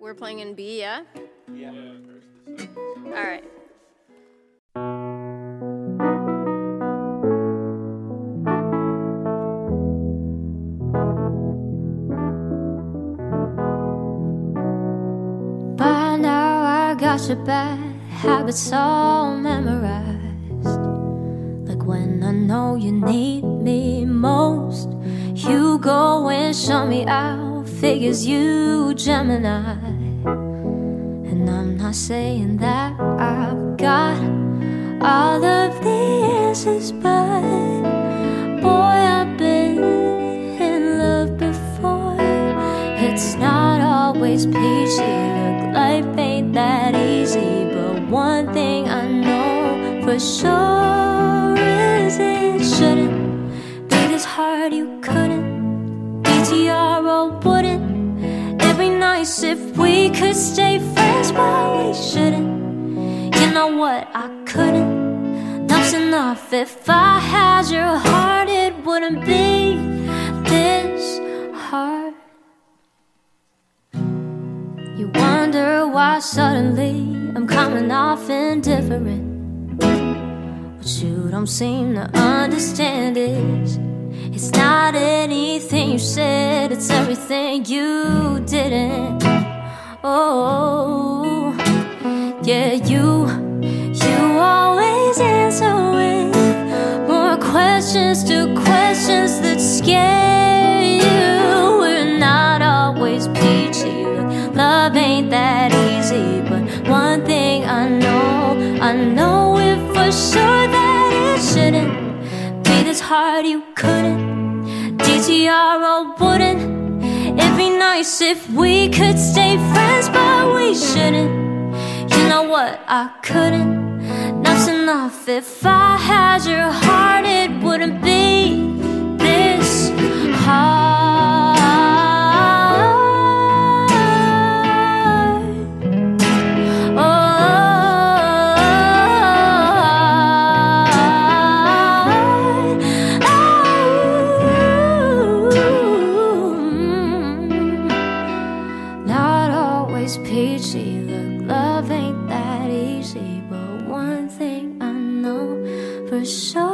We're playing in B, yeah? Yeah. All right. By now I got your bad habits all memorized. Like when I know you need me most, you go and show me out. Figures you Gemini. And I'm not saying that I've got all of the answers, but boy, I've been in love before. It's not always peachy. Look, life ain't that easy, but one thing I know for sure is it shouldn't be this hard. You couldn't DTR or wouldn't. It'd be nice if we could stay friends, but we shouldn't. You know what? I couldn't. Enough's enough. If I had your heart, it wouldn't be this hard. You wonder why suddenly I'm coming off indifferent. What you don't seem to understand is it's not anything you said, it's everything you didn't. Oh, yeah, you always answer with more questions to questions that scare you. We're not always peachy. Look, love ain't that easy, but one thing I know it for sure that it shouldn't be this hard. You couldn't DTR or wouldn't. It'd be nice if we could stay friends, but we shouldn't. You know what? I couldn't. Enough's enough. If I had your heart, it wouldn't be this hard. Peachy, look, love ain't that easy, but one thing I know for sure